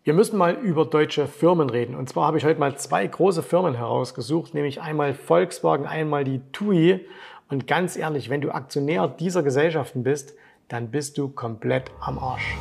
Wir müssen mal über deutsche Firmen reden. Und zwar habe ich heute mal zwei große Firmen herausgesucht, nämlich einmal Volkswagen, einmal die TUI. Und ganz ehrlich, wenn du Aktionär dieser Gesellschaften bist, dann bist du komplett am Arsch.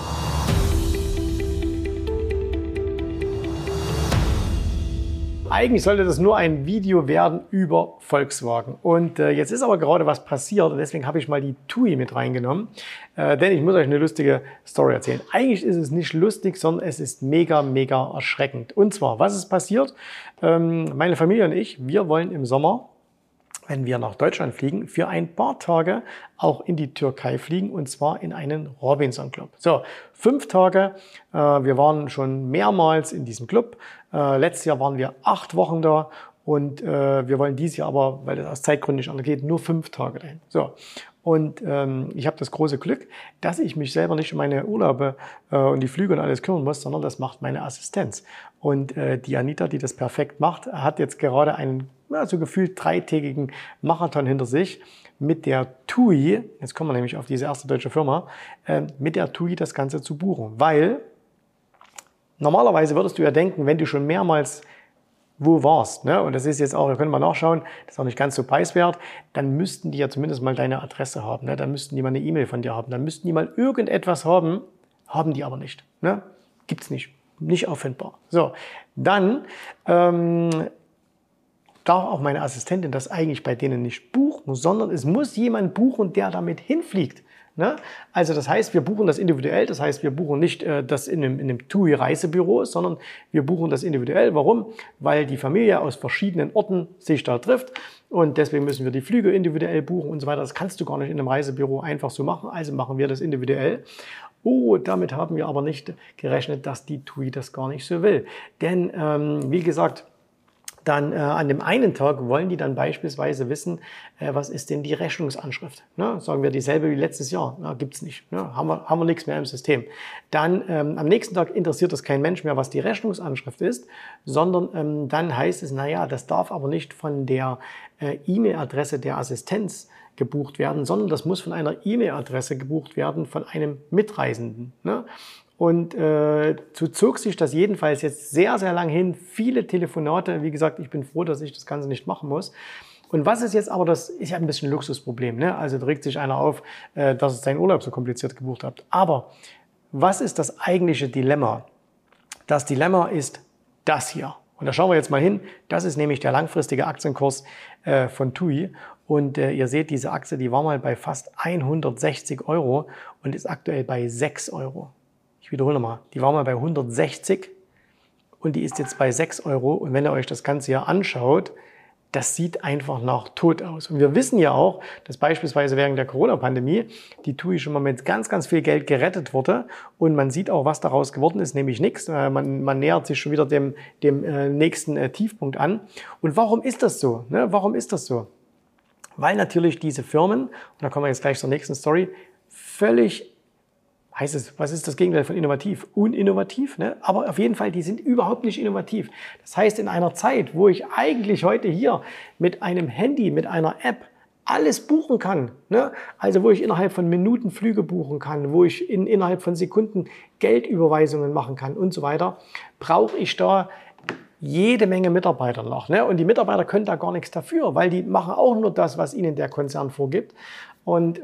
Eigentlich sollte das nur ein Video werden über Volkswagen. Und jetzt ist aber gerade was passiert und deswegen habe ich mal die TUI mit reingenommen. Denn ich muss euch eine lustige Story erzählen. Eigentlich ist es nicht lustig, sondern es ist mega, mega erschreckend. Und zwar, was ist passiert? Meine Familie und ich, wir wollen im Sommer, wenn wir nach Deutschland fliegen, für ein paar Tage auch in die Türkei fliegen und zwar in einen Robinson Club. So, 5 Tage. Wir waren schon mehrmals in diesem Club. Letztes Jahr waren wir 8 Wochen da und wir wollen dieses Jahr aber, weil das aus Zeitgründen nicht anders geht, nur 5 Tage dahin. So. Und ich habe das große Glück, dass ich mich selber nicht um meine Urlaube und die Flüge und alles kümmern muss, sondern das macht meine Assistenz. Und die Anita, die das perfekt macht, hat jetzt gerade einen so gefühlt 3-tägigen Marathon hinter sich mit der TUI, jetzt kommen wir nämlich auf diese erste deutsche Firma, mit der TUI das Ganze zu buchen. Weil normalerweise würdest du ja denken, wenn du schon mehrmals wo warst, ne? Und das ist jetzt auch, wir können mal nachschauen, das ist auch nicht ganz so preiswert, dann müssten die ja zumindest mal deine Adresse haben, ne? Dann müssten die mal eine E-Mail von dir haben, dann müssten die mal irgendetwas haben, haben die aber nicht, ne? Gibt's nicht auffindbar. So, dann darf auch meine Assistentin das eigentlich bei denen nicht buchen, sondern es muss jemand buchen, der damit hinfliegt. Ne? Also das heißt, wir buchen das individuell, das heißt, wir buchen nicht das in einem TUI-Reisebüro, sondern wir buchen das individuell. Warum? Weil die Familie aus verschiedenen Orten sich da trifft und deswegen müssen wir die Flüge individuell buchen und so weiter. Das kannst du gar nicht in einem Reisebüro einfach so machen, also machen wir das individuell. Oh, damit haben wir aber nicht gerechnet, dass die TUI das gar nicht so will. Denn wie gesagt, dann an dem einen Tag wollen die dann beispielsweise wissen, was ist denn die Rechnungsanschrift? Ne? Sagen wir dieselbe wie letztes Jahr. Na, gibt's nicht. Ne? Haben wir nichts mehr im System. Dann am nächsten Tag interessiert es kein Mensch mehr, was die Rechnungsanschrift ist, sondern dann heißt es, naja, das darf aber nicht von der E-Mail-Adresse der Assistenz gebucht werden, sondern das muss von einer E-Mail-Adresse gebucht werden von einem Mitreisenden. Ne? Und so zog sich das jedenfalls jetzt sehr, sehr lang hin. Viele Telefonate. Wie gesagt, ich bin froh, dass ich das Ganze nicht machen muss. Und was ist jetzt aber, das ist ja ein bisschen ein Luxusproblem. Ne? Also da regt sich einer auf, dass es seinen Urlaub so kompliziert gebucht habt. Aber was ist das eigentliche Dilemma? Das Dilemma ist das hier. Und da schauen wir jetzt mal hin. Das ist nämlich der langfristige Aktienkurs von TUI. Und ihr seht, diese Aktie, die war mal bei fast 160 Euro und ist aktuell bei 6 Euro. Ich wiederhole nochmal, die war mal bei 160 und die ist jetzt bei 6 Euro. Und wenn ihr euch das Ganze hier anschaut, das sieht einfach nach tot aus. Und wir wissen ja auch, dass beispielsweise während der Corona-Pandemie die TUI schon mal mit ganz, ganz viel Geld gerettet wurde. Und man sieht auch, was daraus geworden ist, nämlich nichts. Man nähert sich schon wieder dem nächsten Tiefpunkt an. Und warum ist das so? Ne? Warum ist das so? Weil natürlich diese Firmen, und da kommen wir jetzt gleich zur nächsten Story, völlig heißt es, was ist das Gegenteil von innovativ? Uninnovativ, ne? Aber auf jeden Fall, die sind überhaupt nicht innovativ. Das heißt, in einer Zeit, wo ich eigentlich heute hier mit einem Handy, mit einer App alles buchen kann, ne? Also wo ich innerhalb von Minuten Flüge buchen kann, wo ich innerhalb von Sekunden Geldüberweisungen machen kann und so weiter, brauche ich da jede Menge Mitarbeiter noch. Ne? Und die Mitarbeiter können da gar nichts dafür, weil die machen auch nur das, was ihnen der Konzern vorgibt. Und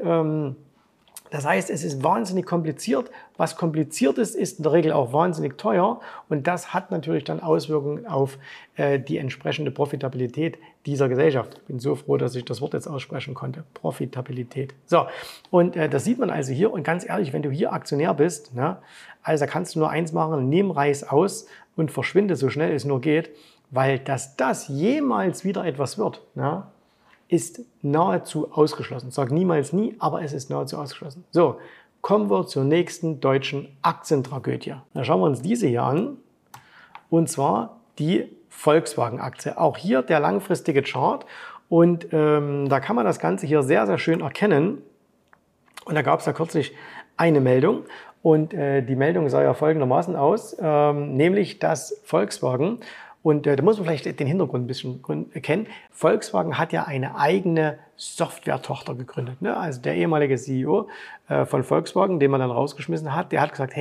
das heißt, es ist wahnsinnig kompliziert. Was kompliziert ist, ist in der Regel auch wahnsinnig teuer. Und das hat natürlich dann Auswirkungen auf die entsprechende Profitabilität dieser Gesellschaft. Ich bin so froh, dass ich das Wort jetzt aussprechen konnte. Profitabilität. So, und das sieht man also hier. Und ganz ehrlich, wenn du hier Aktionär bist, ne, also da kannst du nur eins machen, nimm Reis aus und verschwinde so schnell es nur geht. Weil dass das jemals wieder etwas wird, ne, ist nahezu ausgeschlossen. Ich sage niemals nie, aber es ist nahezu ausgeschlossen. So, kommen wir zur nächsten deutschen Aktientragödie. Da schauen wir uns diese hier an, und zwar die Volkswagen-Aktie. Auch hier der langfristige Chart und da kann man das Ganze hier sehr, sehr schön erkennen. Und da gab es ja kürzlich eine Meldung und die Meldung sah ja folgendermaßen aus, nämlich dass Volkswagen, und da muss man vielleicht den Hintergrund ein bisschen kennen. Volkswagen hat ja eine eigene Software-Tochter gegründet. Ne? Also der ehemalige CEO von Volkswagen, den man dann rausgeschmissen hat, der hat gesagt, hey,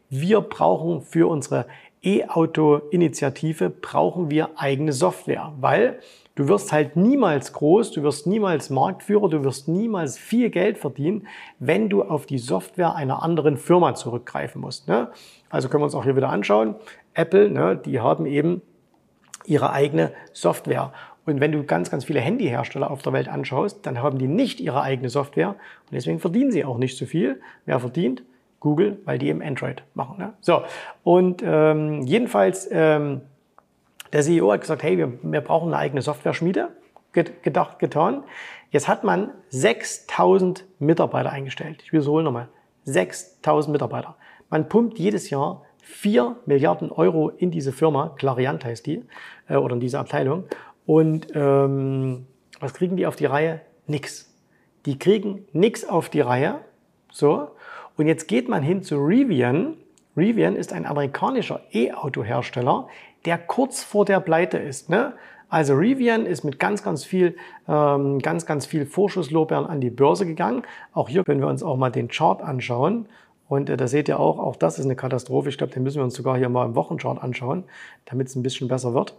wir brauchen für unsere E-Auto-Initiative brauchen wir eigene Software, weil du wirst halt niemals groß, du wirst niemals Marktführer, du wirst niemals viel Geld verdienen, wenn du auf die Software einer anderen Firma zurückgreifen musst. Ne? Also können wir uns auch hier wieder anschauen. Apple, ne, die haben eben ihre eigene Software. Und wenn du ganz, ganz viele Handyhersteller auf der Welt anschaust, dann haben die nicht ihre eigene Software und deswegen verdienen sie auch nicht so viel. Wer verdient? Google, weil die eben Android machen. Ne? So, und jedenfalls, der CEO hat gesagt, hey, wir brauchen eine eigene Software-Schmiede, gedacht, getan. Jetzt hat man 6.000 Mitarbeiter eingestellt. Ich wiederhole nochmal, 6.000 Mitarbeiter. Man pumpt jedes Jahr 4 Milliarden Euro in diese Firma, Clariant heißt die, oder in diese Abteilung. Und was kriegen die auf die Reihe? Nix. Die kriegen nichts auf die Reihe. So. Und jetzt geht man hin zu Rivian. Rivian ist ein amerikanischer E-Auto-Hersteller, der kurz vor der Pleite ist. Ne? Also Rivian ist mit ganz, ganz viel Vorschusslorbeeren an die Börse gegangen. Auch hier können wir uns auch mal den Chart anschauen. Und da seht ihr auch das ist eine Katastrophe. Ich glaube, den müssen wir uns sogar hier mal im Wochenchart anschauen, damit es ein bisschen besser wird.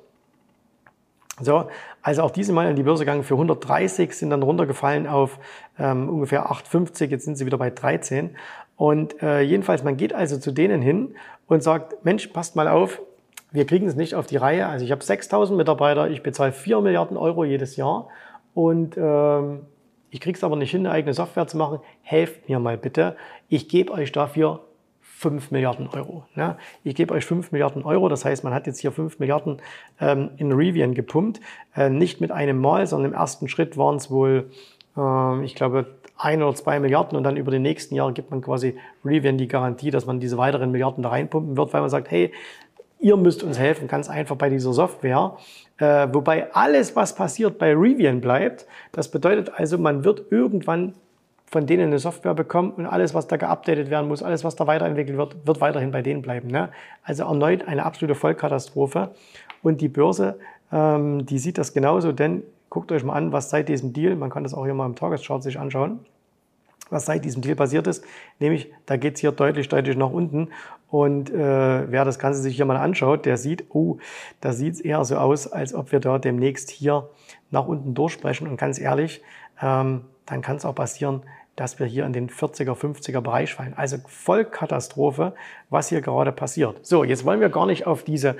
So, also auch diese Mal an die Börse gegangen für 130, sind dann runtergefallen auf ungefähr 8,50, jetzt sind sie wieder bei 13. Und jedenfalls, man geht also zu denen hin und sagt, Mensch, passt mal auf, wir kriegen es nicht auf die Reihe. Also ich habe 6.000 Mitarbeiter, ich bezahle 4 Milliarden Euro jedes Jahr und ich kriege es aber nicht hin, eine eigene Software zu machen. Helft mir mal bitte, ich gebe euch dafür 5 Milliarden Euro. Ne? Ich gebe euch 5 Milliarden Euro, das heißt, man hat jetzt hier 5 Milliarden in Rivian gepumpt. Nicht mit einem Mal, sondern im ersten Schritt waren es wohl, ich glaube, 1 oder 2 Milliarden und dann über die nächsten Jahre gibt man quasi Rivian die Garantie, dass man diese weiteren Milliarden da reinpumpen wird, weil man sagt, hey, ihr müsst uns helfen, ganz einfach bei dieser Software. Wobei alles, was passiert, bei Rivian bleibt. Das bedeutet also, man wird irgendwann von denen eine Software bekommen und alles, was da geupdatet werden muss, alles, was da weiterentwickelt wird, wird weiterhin bei denen bleiben. Ne? Also erneut eine absolute Vollkatastrophe. Und die Börse, die sieht das genauso, denn guckt euch mal an, was seit diesem Deal, man kann das auch hier mal im Tageschart sich anschauen, was seit diesem Deal passiert ist, nämlich da geht es hier deutlich nach unten und wer das Ganze sich hier mal anschaut, der sieht, oh, da sieht es eher so aus, als ob wir da demnächst hier nach unten durchsprechen und ganz ehrlich, dann kann es auch passieren, dass wir hier in den 40er, 50er Bereich fallen. Also Vollkatastrophe, was hier gerade passiert. So, jetzt wollen wir gar nicht auf diese,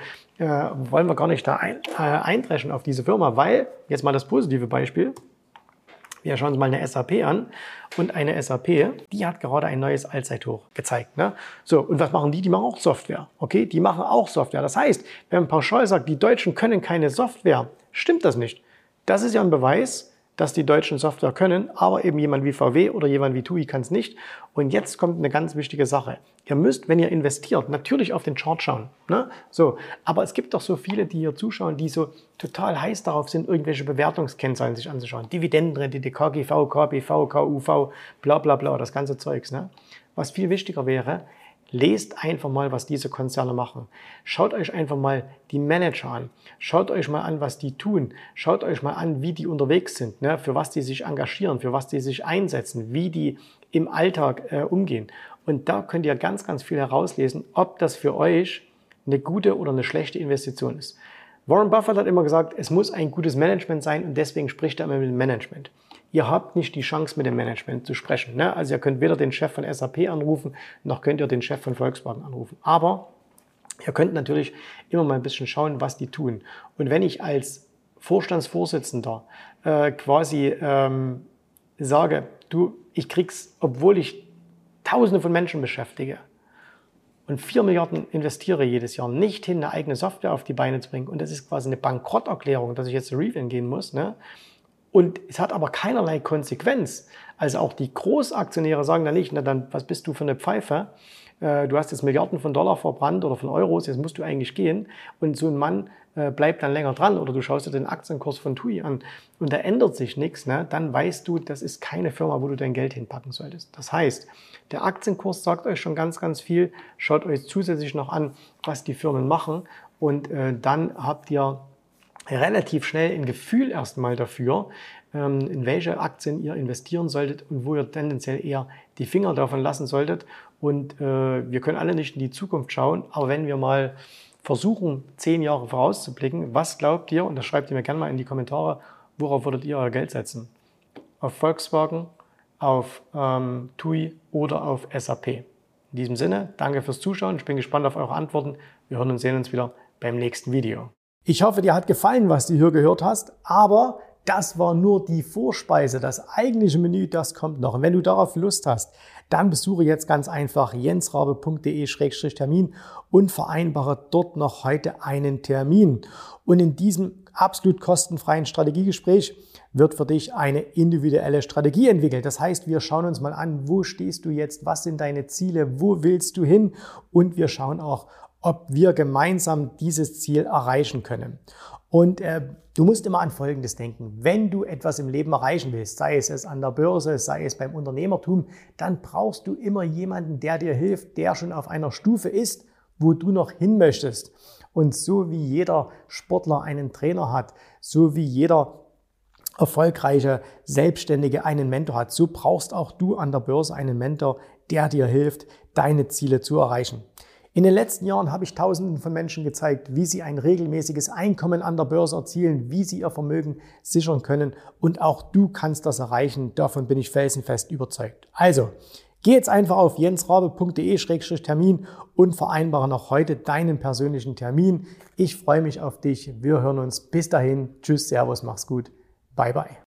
eindreschen auf diese Firma, weil, jetzt mal das positive Beispiel, wir schauen uns mal eine SAP an und eine SAP, die hat gerade ein neues Allzeithoch gezeigt. Ne? So, und was machen die? Die machen auch Software. Okay, die machen auch Software. Das heißt, wenn man pauschal sagt, die Deutschen können keine Software, stimmt das nicht. Das ist ja ein Beweis, dass die Deutschen Software können, aber eben jemand wie VW oder jemand wie TUI kann es nicht. Und jetzt kommt eine ganz wichtige Sache. Ihr müsst, wenn ihr investiert, natürlich auf den Chart schauen. Ne? So, aber es gibt doch so viele, die hier zuschauen, die so total heiß darauf sind, irgendwelche Bewertungskennzahlen sich anzuschauen. Dividendenrendite, KGV, KBV, KUV, bla bla bla, das ganze Zeugs. Ne? Was viel wichtiger wäre, lest einfach mal, was diese Konzerne machen. Schaut euch einfach mal die Manager an. Schaut euch mal an, was die tun. Schaut euch mal an, wie die unterwegs sind, ne? Für was die sich engagieren, für was die sich einsetzen, wie die im Alltag umgehen. Und da könnt ihr ganz, ganz viel herauslesen, ob das für euch eine gute oder eine schlechte Investition ist. Warren Buffett hat immer gesagt, es muss ein gutes Management sein und deswegen spricht er immer mit dem Management. Ihr habt nicht die Chance, mit dem Management zu sprechen. Ne? Also ihr könnt weder den Chef von SAP anrufen, noch könnt ihr den Chef von Volkswagen anrufen. Aber ihr könnt natürlich immer mal ein bisschen schauen, was die tun. Und wenn ich als Vorstandsvorsitzender sage, du, ich krieg's, obwohl ich Tausende von Menschen beschäftige und 4 Milliarden investiere jedes Jahr, nicht hin, eine eigene Software auf die Beine zu bringen. Und das ist quasi eine Bankrotterklärung, dass ich jetzt zu Rivian gehen muss, ne? Und es hat aber keinerlei Konsequenz. Also auch die Großaktionäre sagen dann nicht, na dann, was bist du für eine Pfeife? Du hast jetzt Milliarden von Dollar verbrannt oder von Euros, jetzt musst du eigentlich gehen. Und so ein Mann bleibt dann länger dran oder du schaust dir den Aktienkurs von TUI an und da ändert sich nichts, ne? Dann weißt du, das ist keine Firma, wo du dein Geld hinpacken solltest. Das heißt, der Aktienkurs sagt euch schon ganz, ganz viel. Schaut euch zusätzlich noch an, was die Firmen machen und dann habt ihr relativ schnell ein Gefühl erstmal dafür, in welche Aktien ihr investieren solltet und wo ihr tendenziell eher die Finger davon lassen solltet. Und wir können alle nicht in die Zukunft schauen, aber wenn wir mal versuchen, 10 Jahre vorauszublicken, was glaubt ihr, und das schreibt ihr mir gerne mal in die Kommentare, worauf würdet ihr euer Geld setzen? Auf Volkswagen, auf TUI oder auf SAP? In diesem Sinne, danke fürs Zuschauen. Ich bin gespannt auf eure Antworten. Wir hören und sehen uns wieder beim nächsten Video. Ich hoffe, dir hat gefallen, was du hier gehört hast, aber das war nur die Vorspeise. Das eigentliche Menü, das kommt noch. Und wenn du darauf Lust hast, dann besuche jetzt ganz einfach jensrabe.de/Termin und vereinbare dort noch heute einen Termin. Und in diesem absolut kostenfreien Strategiegespräch wird für dich eine individuelle Strategie entwickelt. Das heißt, wir schauen uns mal an, wo stehst du jetzt, was sind deine Ziele, wo willst du hin, und wir schauen auch, ob wir gemeinsam dieses Ziel erreichen können. Und du musst immer an Folgendes denken: Wenn du etwas im Leben erreichen willst, sei es an der Börse, sei es beim Unternehmertum, dann brauchst du immer jemanden, der dir hilft, der schon auf einer Stufe ist, wo du noch hin möchtest. Und so wie jeder Sportler einen Trainer hat, so wie jeder erfolgreiche Selbstständige einen Mentor hat, so brauchst auch du an der Börse einen Mentor, der dir hilft, deine Ziele zu erreichen. In den letzten Jahren habe ich Tausenden von Menschen gezeigt, wie sie ein regelmäßiges Einkommen an der Börse erzielen, wie sie ihr Vermögen sichern können, und auch du kannst das erreichen. Davon bin ich felsenfest überzeugt. Also, geh jetzt einfach auf jensrabe.de/Termin und vereinbare noch heute deinen persönlichen Termin. Ich freue mich auf dich. Wir hören uns. Bis dahin. Tschüss, Servus, mach's gut. Bye, bye.